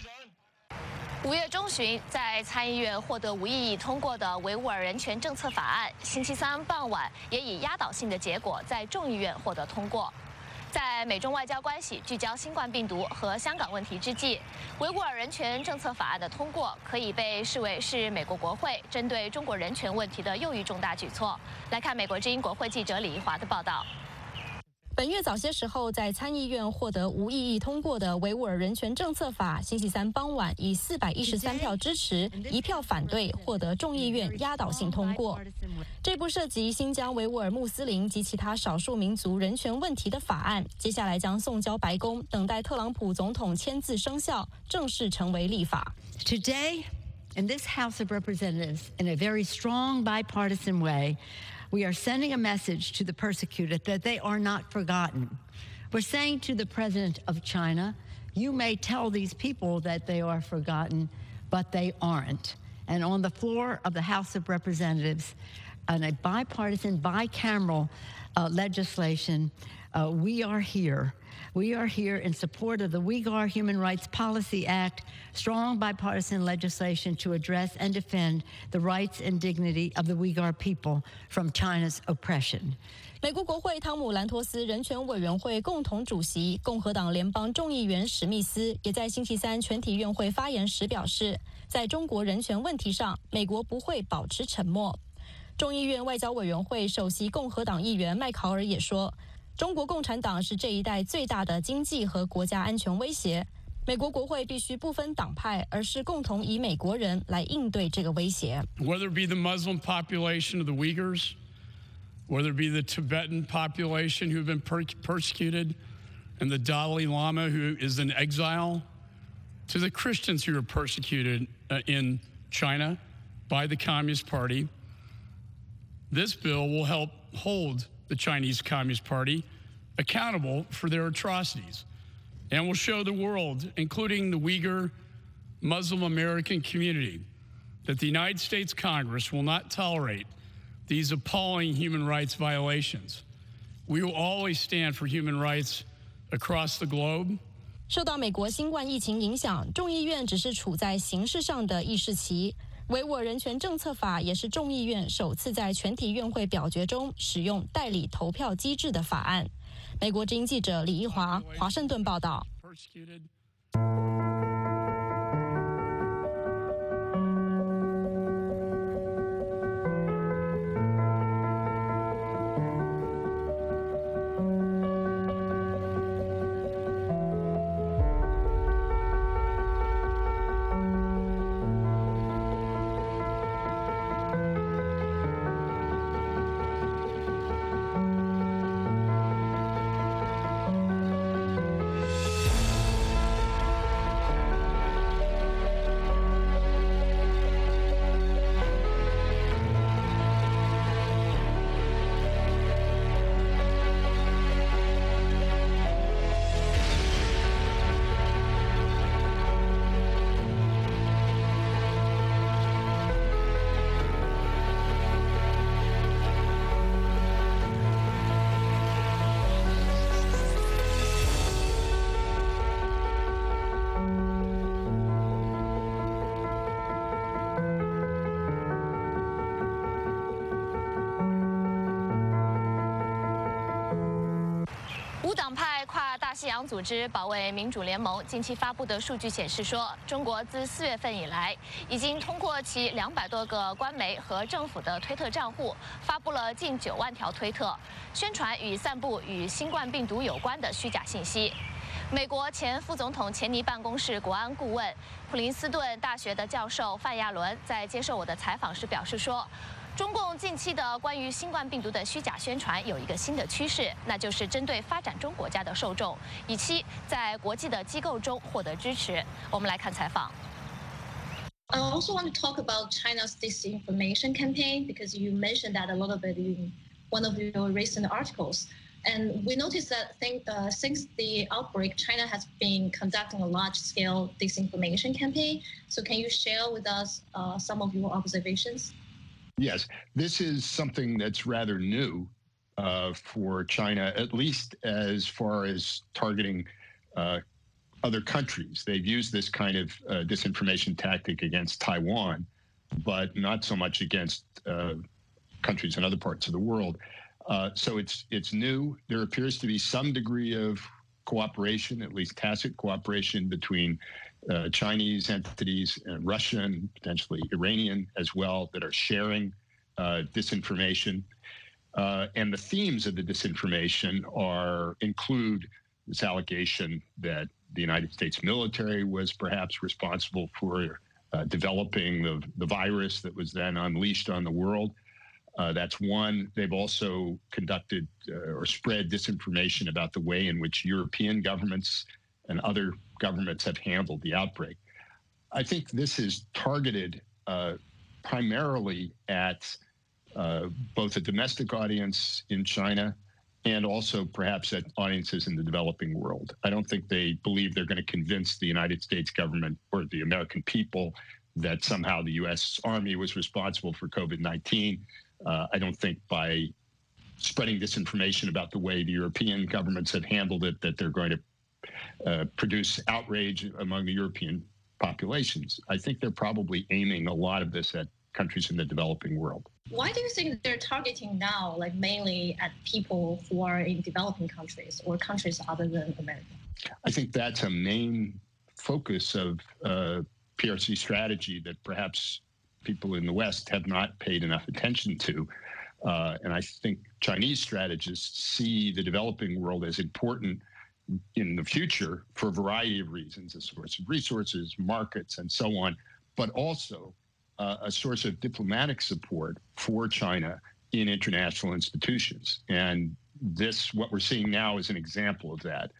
5月中旬，在参议院获得无异议通过的维吾尔人权政策法案，星期三傍晚也以压倒性的结果在众议院获得通过。在美中外交关系聚焦新冠病毒和香港问题之际，维吾尔人权政策法案的通过可以被视为是美国国会针对中国人权问题的又一重大举措。来看美国之音国会记者李怡华的报道。 本月早些时候，在参议院获得无异议通过的维吾尔人权政策法，星期三傍晚以413票支持、1票反对，获得众议院压倒性通过。这部涉及新疆维吾尔穆斯林及其他少数民族人权问题的法案，接下来将送交白宫，等待特朗普总统签字生效，正式成为立法。 Today, in this House of Representatives, in a very strong bipartisan way, we are sending a message to the persecuted that they are not forgotten. We're saying to the president of China, you may tell these people that they are forgotten, but they aren't. And on the floor of the House of Representatives, on a bipartisan, bicameral legislation, we are here. We are here in support of the Uyghur Human Rights Policy Act, strong bipartisan legislation to address and defend the rights and dignity of the Uyghur people from China's oppression. 美国国会汤姆兰托斯人权委员会共同主席、共和党联邦众议员史密斯也在星期三全体院会发言时表示，在中国人权问题上，美国不会保持沉默。众议院外交委员会首席共和党议员麦考尔也说，中国共产党是这一代最大的经济和国家安全威胁。美国国会必须不分党派，而是共同以美国人来应对这个威胁。 Whether it be the Muslim population of the Uyghurs, whether it be the Tibetan population who have been persecuted, and the Dalai Lama who is in exile, to the Christians who are persecuted in China by the Communist Party, this bill will help hold the Chinese Communist Party accountable for their atrocities and will show the world, including the Uyghur Muslim American community, that the United States Congress will not tolerate these appalling human rights violations. We will always stand for human rights across the globe. 受到美国新冠疫情影响，众议院只是处在形式上的议事期。维吾尔人权政策法也是众议院首次在全体院会表决中使用代理投票机制的法案。美国之音记者李怡华，华盛顿报道。 西洋组织保卫民主联盟近期发布的数据显示说，中国自4月份以来，已经通过其200多个官媒和政府的推特账户，发布了近9万条推特，宣传与散布与新冠病毒有关的虚假信息。美国前副总统钱尼办公室国安顾问、普林斯顿大学的教授范亚伦在接受我的采访时表示说，中共近期的关于新冠病毒的虚假宣传有一个新的趋势，那就是针对发展中国家的受众，以期在国际的机构中获得支持。我们来看采访。 I also want to talk about China's disinformation campaign because you mentioned that a little bit in one of your recent articles. And we noticed that since the outbreak, China has been conducting a large-scale disinformation campaign. So can you share with us some of your observations? Yes, this is something that's rather new for China, at least as far as targeting other countries. They've used this kind of disinformation tactic against Taiwan, but not so much against countries in other parts of the world. So it's new. There appears to be some degree of cooperation, at least tacit cooperation, between Chinese entities and Russian, potentially Iranian as well, that are sharing disinformation. And the themes of the disinformation include this allegation that the United States military was perhaps responsible for developing the virus that was then unleashed on the world. That's one. They've also conducted or spread disinformation about the way in which European governments and other governments have handled the outbreak. I think this is targeted primarily at both a domestic audience in China and also perhaps at audiences in the developing world. I don't think they believe they're going to convince the United States government or the American people that somehow the U.S. Army was responsible for COVID-19. I don't think by spreading disinformation about the way the European governments have handled it that they're going to produce outrage among the European populations. I think they're probably aiming a lot of this at countries in the developing world. Why do you think they're targeting now, like mainly at people who are in developing countries or countries other than America? I think that's a main focus of PRC strategy that perhaps people in the West have not paid enough attention to. And I think Chinese strategists see the developing world as important in the future for a variety of reasons, a source of resources, markets, and so on, but also a source of diplomatic support for China in international institutions. And what we're seeing now is an example of that.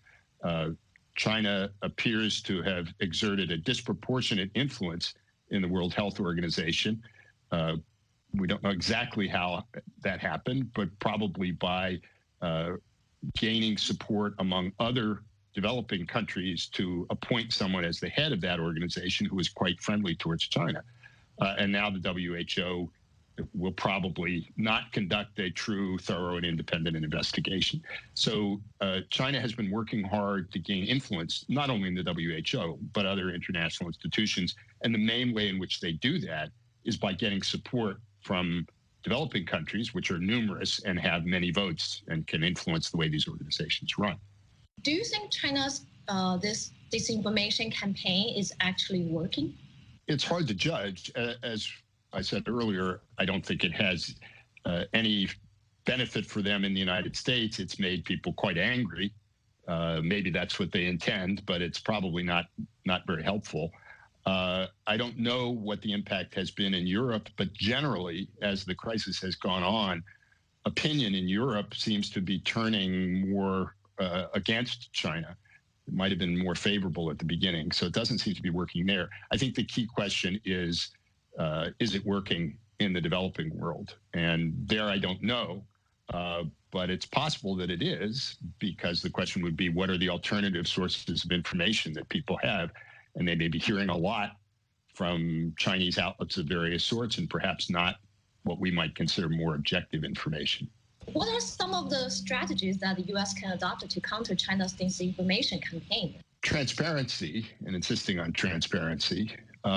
China appears to have exerted a disproportionate influence in the World Health Organization. We don't know exactly how that happened, but probably by gaining support among other developing countries to appoint someone as the head of that organization who is quite friendly towards China. And now the WHO will probably not conduct a true, thorough, and independent investigation. So China has been working hard to gain influence, not only in the WHO, but other international institutions. And the main way in which they do that is by getting support from developing countries, which are numerous and have many votes and can influence the way these organizations run. Do you think China's this disinformation campaign is actually working? It's hard to judge. As I said earlier, I don't think it has any benefit for them in the United States. It's made people quite angry. Maybe that's what they intend, but it's probably not very helpful. I don't know what the impact has been in Europe, but generally, as the crisis has gone on, opinion in Europe seems to be turning more against China. It might have been more favorable at the beginning, so it doesn't seem to be working there. I think the key question is it working in the developing world? And there I don't know, but it's possible that it is, because the question would be, what are the alternative sources of information that people have? And they may be hearing a lot from Chinese outlets of various sorts and perhaps not what we might consider more objective information. What are some of the strategies that the U.S. can adopt to counter China's disinformation campaign? Transparency, and insisting on transparency,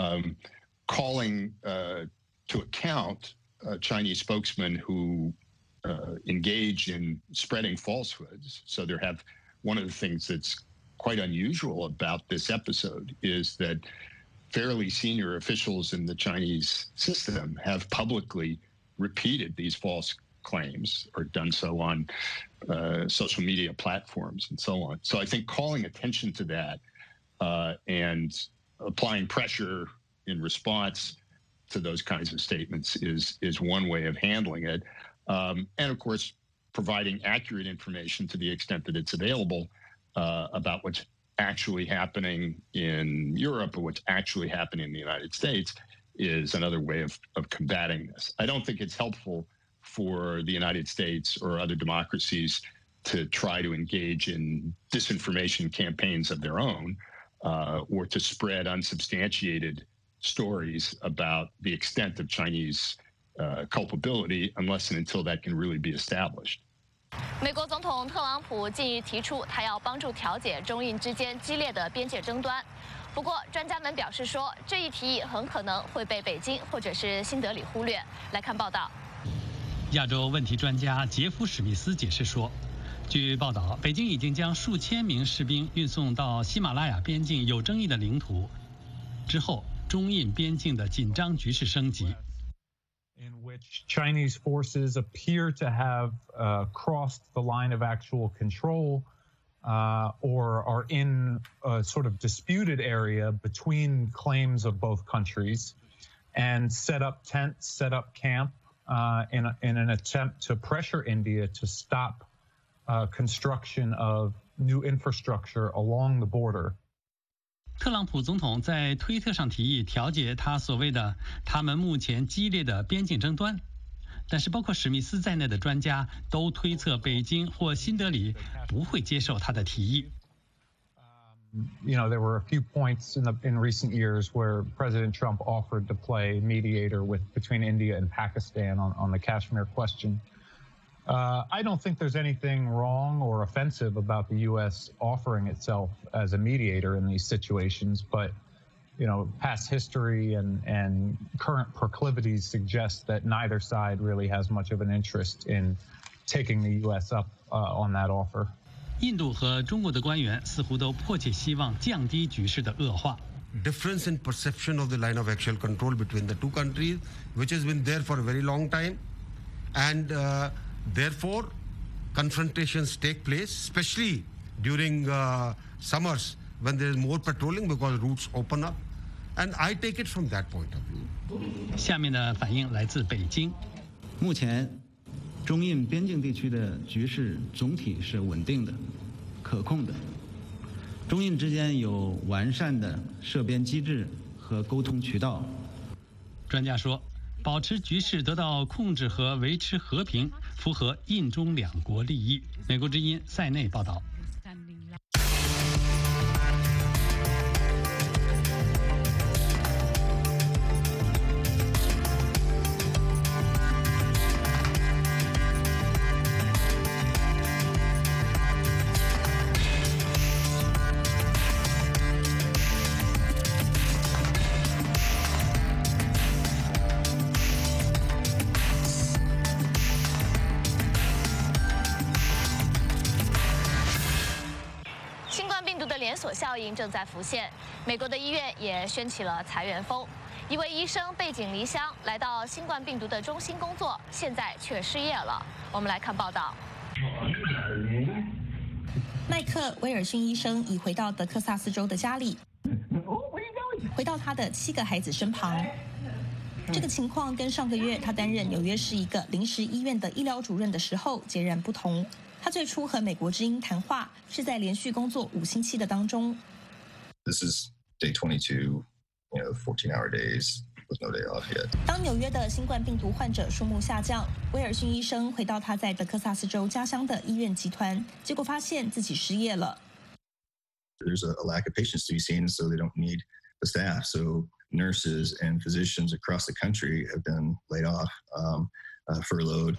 calling to account Chinese spokesmen who engage in spreading falsehoods. So there have one of the things that's quite unusual about this episode is that fairly senior officials in the Chinese system have publicly repeated these false claims or done so on social media platforms and so on. So I think calling attention to that and applying pressure in response to those kinds of statements is one way of handling it. And of course, providing accurate information to the extent that it's available about what's actually happening in Europe or what's actually happening in the United States is another way of combating this. I don't think it's helpful for the United States or other democracies to try to engage in disinformation campaigns of their own or to spread unsubstantiated stories about the extent of Chinese culpability unless and until that can really be established. 美国总统特朗普近日提出，他要帮助调解中印之间激烈的边界争端。不过，专家们表示说，这一提议很可能会被北京或者是新德里忽略。来看报道。 亚洲问题专家杰夫·史密斯解释说，据报道，北京已经将数千名士兵运送到喜马拉雅边境有争议的领土，之后，中印边境的紧张局势升级。 in which Chinese forces appear to have crossed the line of actual control or are in a sort of disputed area between claims of both countries and set up tents, set up camp in an attempt to pressure India to stop construction of new infrastructure along the border. 特朗普总统在推特上提议调解他所谓的他们目前激烈的边境争端，但是包括史密斯在内的专家都推测北京或新德里不会接受他的提议。 You know, there were a few points in recent years where President Trump offered to play mediator between India and Pakistan on the Kashmir question. I don't think there's anything wrong or offensive about the U.S. offering itself as a mediator in these situations, but you know, past history and current proclivities suggest that neither side really has much of an interest in taking the U.S. up on that offer. 印度和中国的官员似乎都迫切希望降低局势的恶化。 Difference in perception of the line of actual control between the two countries, which has been there for a very long time, and therefore, confrontations take place, especially during summers when there is more patrolling because routes open up. And I take it from that point of view. 下面的反应来自北京。 目前，中印边境地区的局势总体是稳定的、可控的。中印之间有完善的涉边机制和沟通渠道。 专家说，保持局势得到控制和维持和平，符合印中两国利益。美国之音塞内报道。 连锁效应正在浮现，美国的医院也掀起了裁员风。一位医生背井离乡来到新冠病毒的中心工作，现在却失业了。我们来看报道。 麦克·威尔逊医生已回到德克萨斯州的家里，回到他的7个孩子身旁。这个情况跟上个月他担任纽约市一个临时医院的医疗主任的时候截然不同。他最初和美国之音谈话是在连续工作5星期的当中。 This is day 22, 14-hour days with no day off yet. 当纽约的新冠病毒患者数目下降，威尔逊医生回到他在德克萨斯州家乡的医院集团，结果发现自己失业了。 There's a lack of patients to be seen, so they don't need the staff. So nurses and physicians across the country have been laid off, furloughed.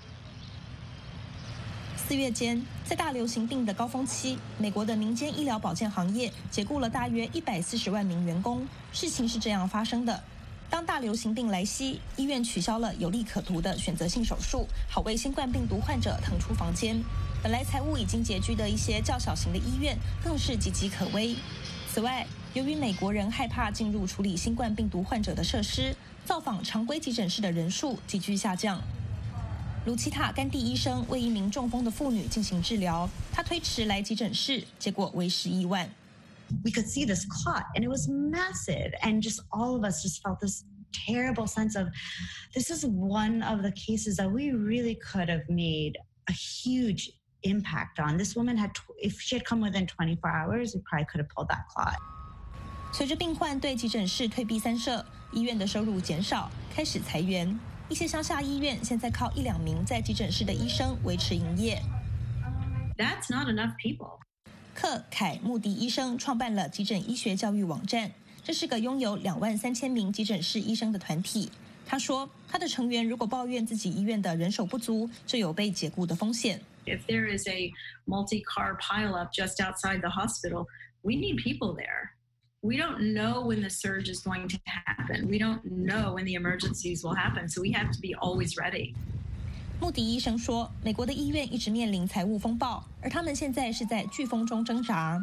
4月间，在大流行病的高峰期，美国的民间医疗保健行业解雇了大约140万名员工。事情是这样发生的：当大流行病来袭，医院取消了有利可图的选择性手术，好为新冠病毒患者腾出房间。 本来财务已经拮据的一些较小型的医院更是岌岌可危。此外，由于美国人害怕进入处理新冠病毒患者的设施，造访常规急诊室的人数急剧下降。卢奇塔甘地医生为一名中风的妇女进行治疗，他推迟来急诊室，结果为时已晚。 We could see this clot, and it was massive, and just all of us just felt this terrible sense of, this is one of the cases that we really could have made a huge impact on. This woman had, if she had come within 24 hours, we probably could have pulled that clot. 随着病患对急诊室退避三舍，医院的收入减少，开始裁员。一些乡下医院现在靠1-2名在急诊室的医生维持营业。 That's not enough people. 克凯穆迪医生创办了急诊医学教育网站，这是个拥有23000名急诊室医生的团体。他说，他的成员如果抱怨自己医院的人手不足，就有被解雇的风险。 If there is a multi-car pileup just outside the hospital, we need people there. We don't know when the surge is going to happen. We don't know when the emergencies will happen, so we have to be always ready. 穆迪医生说，美国的医院一直面临财务风暴，而他们现在是在飓风中挣扎。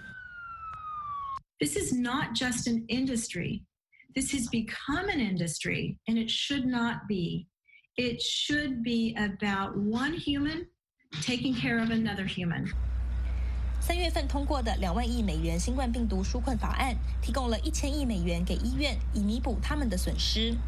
This is not just an industry. This has become an industry, and it should not be. It should be about one human taking care of another human. 3月份通过的2万亿美元新冠病毒纾困法案，提供了1000亿美元给医院，以弥补他们的损失。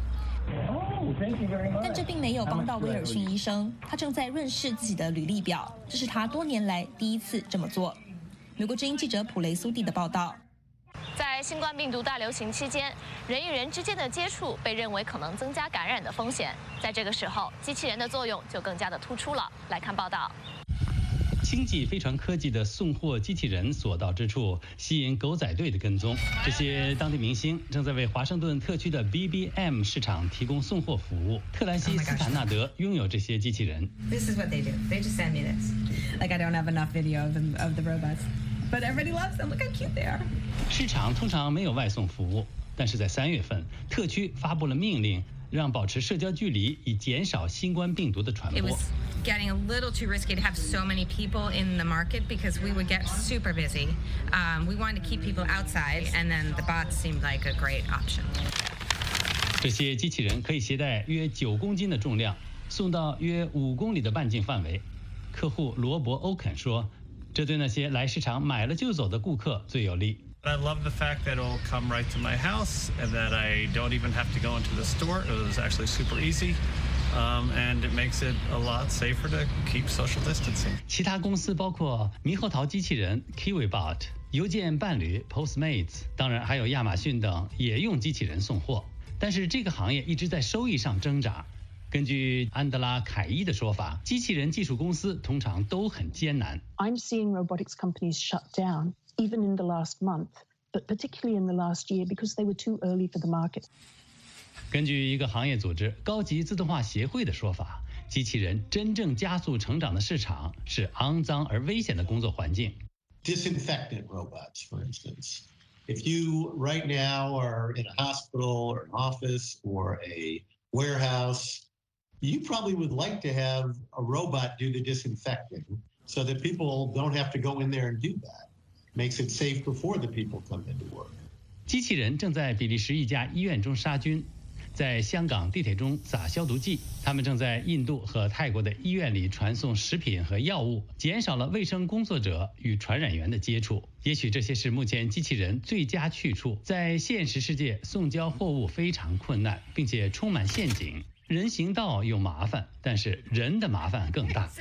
但这并没有帮到威尔逊医生，他正在润饰自己的履历表，这是他多年来第一次这么做。美国之音记者普雷苏蒂的报道。 在新冠病毒大流行期间，人与人之间的接触被认为可能增加感染的风险。在这个时候，机器人的作用就更加的突出了。来看报道。 星际飞船科技的送货机器人所到之处，吸引狗仔队的跟踪。这些当地明星正在为华盛顿特区的 BBM 市场提供送货服务。特兰西斯坦纳德拥有这些机器人。 This is what they do. They just send me this. Like I don't have enough video of the robots, but everybody loves them. Look how cute they are. 市场通常没有外送服务，但是在3月份，特区发布了命令，让保持社交距离，以减少新冠病毒的传播。 Getting a little too risky to have so many people in the market because we would get super busy. We wanted to keep people outside, and then the bots seemed like a great option. 这些机器人可以携带约9公斤的重量，送到约5公里的半径范围。客户罗伯·欧肯说，这对那些来市场买了就走的顾客最有利。 I love the fact that it'll come right to my house and that I don't even have to go into the store. It was actually super easy. And it makes it a lot safer to keep social distancing. 其他公司包括猕猴桃机器人 KiwiBot、邮件伴侣 Postmates， 当然还有亚马逊等也用机器人送货。但是这个行业一直在收益上挣扎。根据安德拉·凯伊的说法，机器人技术公司通常都很艰难。 I'm seeing robotics companies shut down, even in the last month, but particularly in the last year because they were too early for the market. 根据一个行业组织高级自动化协会的说法，机器人真正加速成长的市场是肮脏而危险的工作环境。 Disinfectant robots, for instance. If you right now are in a hospital or an office or a warehouse, you probably would like to have a robot do the disinfecting so that people don't have to go in there and do that. Makes it safe before the people come into work. 机器人正在比利时一家医院中杀菌。在香港地铁中撒消毒剂，他们正在印度和泰国的医院里传送食品和药物，减少了卫生工作者与传染源的接触。也许这些是目前机器人最佳去处。在现实世界，送交货物非常困难，并且充满陷阱。人行道又麻烦，但是人的麻烦更大。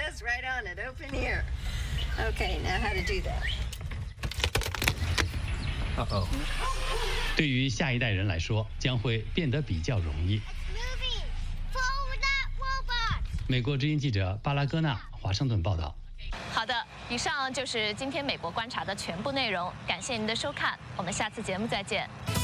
对于下一代人来说，将会变得比较容易。美国之音记者巴拉戈纳华盛顿报道。 好的，以上就是今天美国观察的全部内容，感谢您的收看，我们下次节目再见。